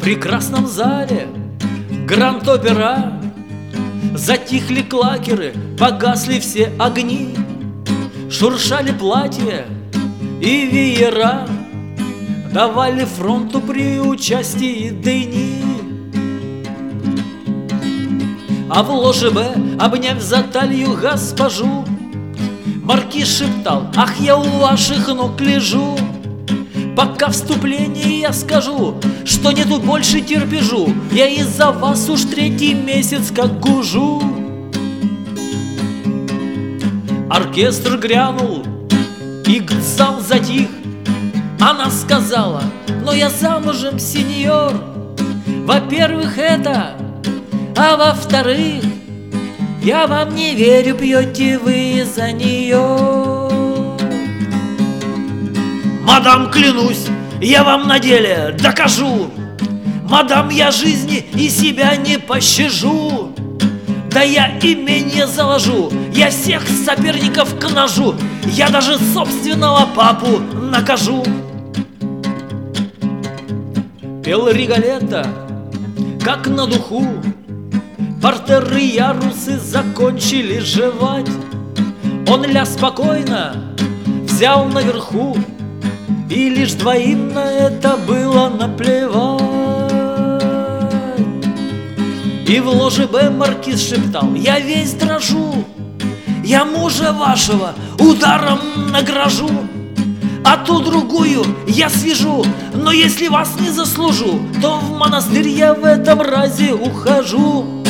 прекрасном зале Гранд-Опера затихли клакеры, погасли все огни, шуршали платья и веера, давали фронту при участии дыни. А в ложе Б, обняв за талию госпожу, маркиз шептал: ах, я у ваших ног лежу. Пока вступление я скажу, что нету больше терпежу, я из-за вас уж третий месяц как гужу. Оркестр грянул, и зал затих. Она сказала: но я замужем, сеньор. Во-первых, это, а во-вторых, я вам не верю, пьете вы за нее. Мадам, клянусь, я вам на деле докажу. Мадам, я жизни и себя не пощажу. Да я имение заложу, я всех соперников к ножу, я даже собственного папу накажу. Пел Риголетто, как на духу. Партеры и ярусы закончили жевать. Он ля спокойно взял наверху, и лишь двоим на это было наплевать. И в ложе Б маркиз шептал: я весь дрожу, я мужа вашего ударом награжу, а ту другую я свяжу, но если вас не заслужу, то в монастырь я в этом разе ухожу.